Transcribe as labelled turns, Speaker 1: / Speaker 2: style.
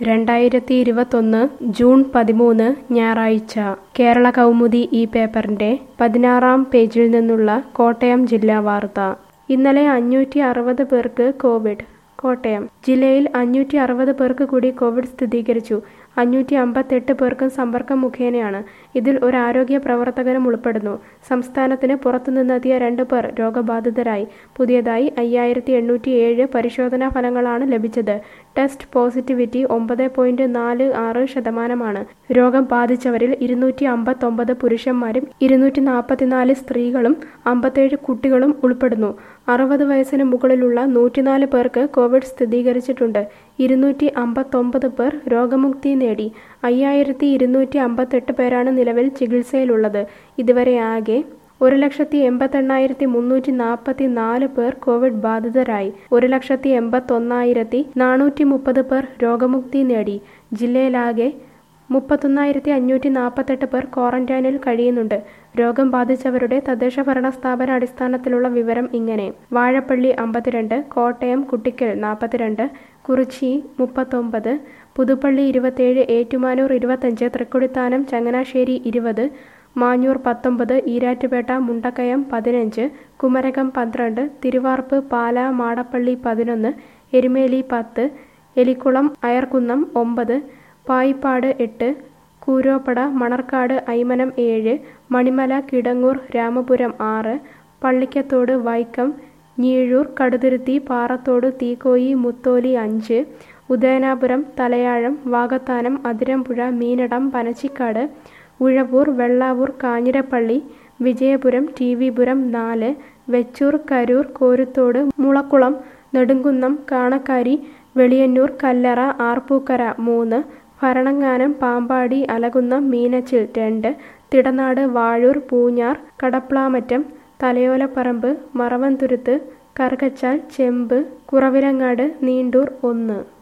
Speaker 1: 2021 June 13 ഞായറാഴ്ച കേരള കൗമുദി ഈ പേപ്പറിന്റെ 16-ാം പേജിൽ നിന്നുള്ള കോട്ടയം ജില്ലാ വാർത്ത. ഇന്നലെ 560 പേർക്ക് കോവിഡ്. കോട്ടയം ജില്ലയിൽ 560 പേർക്ക് കൂടി കോവിഡ് സ്ഥിരീകരിച്ചു. 558 പേർക്കും സമ്പർക്കം മുഖേനയാണ്. ഇതിൽ ഒരു ആരോഗ്യ പ്രവർത്തകനും ഉൾപ്പെടുന്നു. സംസ്ഥാനത്തിന് പുറത്തുനിന്നെത്തിയ 2 പേർ രോഗബാധിതരായി. പുതിയതായി 5807 പരിശോധനാ ഫലങ്ങളാണ് ലഭിച്ചത്. Test positivity 9.46%. രോഗം ബാധിച്ചവരിൽ 259 പുരുഷന്മാരും 244 സ്ത്രീകളും 57 കുട്ടികളും ഉൾപ്പെടുന്നു. 60 വയസ്സിന് മുകളിലുള്ള 104 പേർക്ക് കോവിഡ് സ്ഥിരീകരിച്ചിട്ടുണ്ട്. 259 പേർ രോഗമുക്തി നേടി. 5258 പേരാണ് നിലവിൽ ചികിത്സയിലുള്ളത്. ഇതുവരെ ആകെ 1,88,344 പേർ കോവിഡ് ബാധിതരായി. 1,81,430 പേർ രോഗമുക്തി നേടി. ജില്ലയിലാകെ 31,548 പേർ ക്വാറന്റൈനിൽ കഴിയുന്നുണ്ട്. രോഗം ബാധിച്ചവരുടെ തദ്ദേശഭരണ സ്ഥാപന അടിസ്ഥാനത്തിലുള്ള വിവരം ഇങ്ങനെ: വാഴപ്പള്ളി 52, കോട്ടയം കുട്ടിക്കൽ 42, കുറിച്ചി 39, പുതുപ്പള്ളി 27, ഏറ്റുമാനൂർ 25, തൃക്കൊടിത്താനം ചങ്ങനാശ്ശേരി 20, മാഞ്ഞൂർ 19, ഈരാറ്റുപേട്ട മുണ്ടക്കയം 15, കുമരകം 12, തിരുവാർപ്പ് പാലാ മാടപ്പള്ളി 11, എരുമേലി 10, എലിക്കുളം അയർക്കുന്നം 9, പായിപ്പാട് 8, കൂരോപ്പട മണർക്കാട് അയ്മനം 7, മണിമല കിടങ്ങൂർ രാമപുരം 6, പള്ളിക്കത്തോട് വൈക്കം ഞീഴൂർ കടുതുരുത്തി പാറത്തോട് തീക്കോയി മുത്തോലി 5, ഉദയനാപുരം തലയാഴം വാകത്താനം അതിരമ്പുഴ മീനടം പനച്ചിക്കാട് ഉഴവൂർ വെള്ളാവൂർ കാഞ്ഞിരപ്പള്ളി വിജയപുരം ടി.വി.പുരം 4, വെച്ചൂർ കരൂർ കോരുത്തോട് മുളക്കുളം നെടുങ്കുന്നം കാണക്കാരി വെളിയന്നൂർ കല്ലറ ആർപ്പൂക്കര 3, ഭരണങ്ങാനം പാമ്പാടി അലകുന്നം മീനച്ചിൽ 2, തിടനാട് വാഴൂർ പൂഞ്ഞാർ കടപ്ലാമറ്റം തലയോലപ്പറമ്പ് മറവന്തുരുത്ത് കറുകച്ചാൽ ചെമ്പ് കുറവിലങ്ങാട് നീണ്ടൂർ 1.